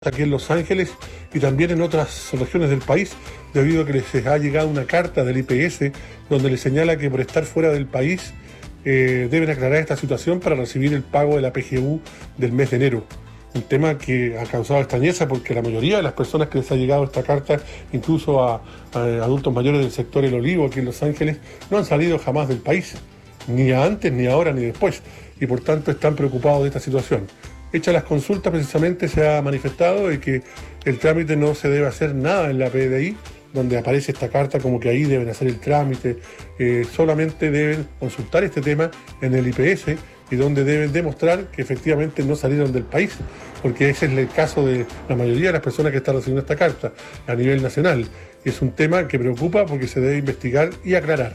aquí en Los Ángeles y también en otras regiones del país, debido a que les ha llegado una carta del IPS donde les señala que por estar fuera del país deben aclarar esta situación para recibir el pago de la PGU del mes de enero. Un tema que ha causado extrañeza porque la mayoría de las personas que les ha llegado esta carta, incluso a adultos mayores del sector El Olivo aquí en Los Ángeles, no han salido jamás del país, ni antes, ni ahora, ni después, y por tanto están preocupados de esta situación. Hecha las consultas, precisamente se ha manifestado de que el trámite no se debe hacer nada en la PDI, donde aparece esta carta como que ahí deben hacer el trámite, solamente deben consultar este tema en el IPS y donde deben demostrar que efectivamente no salieron del país, porque ese es el caso de la mayoría de las personas que están recibiendo esta carta a nivel nacional. Es un tema que preocupa porque se debe investigar y aclarar.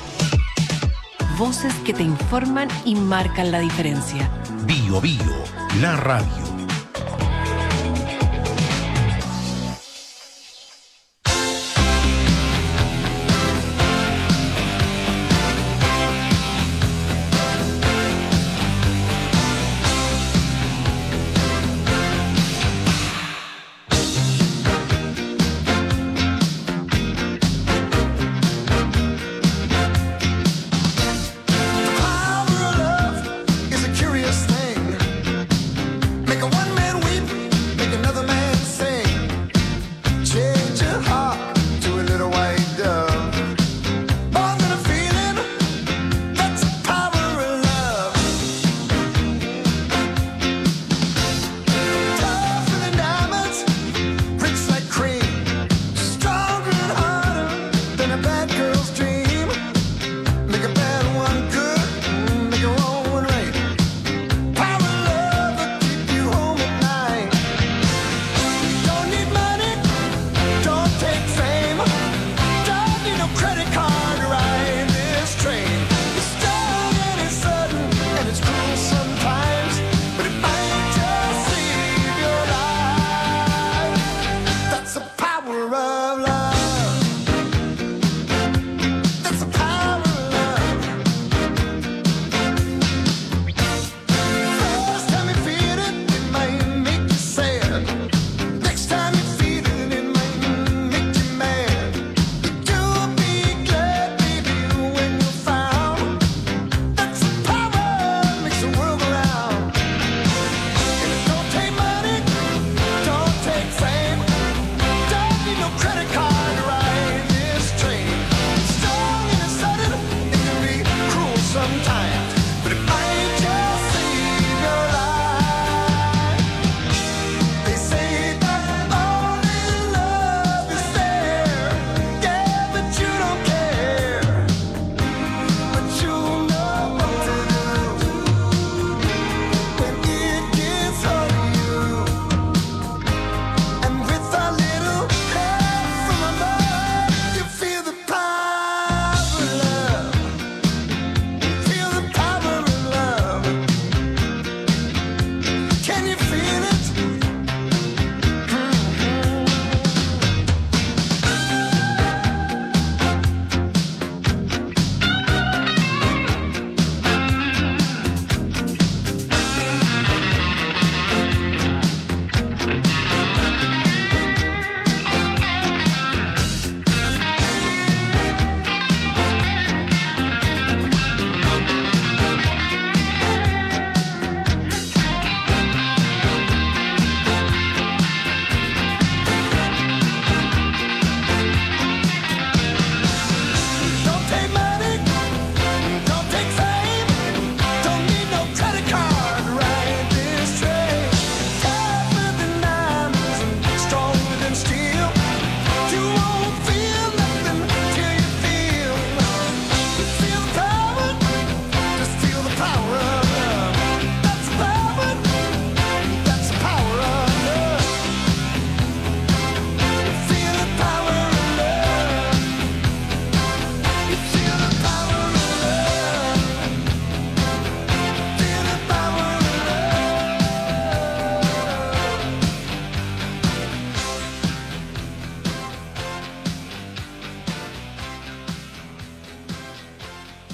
Voces que te informan y marcan la diferencia. Bio Bio, la radio.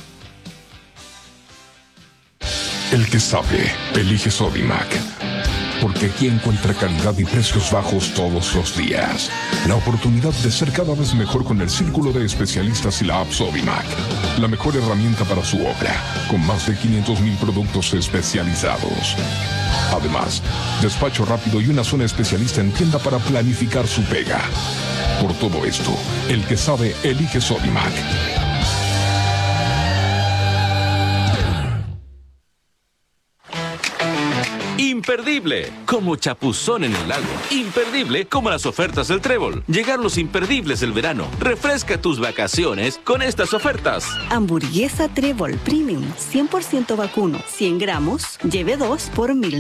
El que sabe, elige Sodimac. porque aquí encuentra calidad y precios bajos todos los días. La oportunidad de ser cada vez mejor con el círculo de especialistas y la app Sodimac. La mejor herramienta para su obra, con más de 500,000 productos especializados. Además, despacho rápido y una zona especialista en tienda para planificar su pega. Por todo esto, el que sabe elige Sodimac. Imperdible, como chapuzón en el lago. Imperdible, como las ofertas del Trébol. Llegaron los imperdibles del verano. Refresca tus vacaciones con estas ofertas. Hamburguesa Trébol Premium, 100% vacuno, 100 gramos, lleve 2 por $1,000.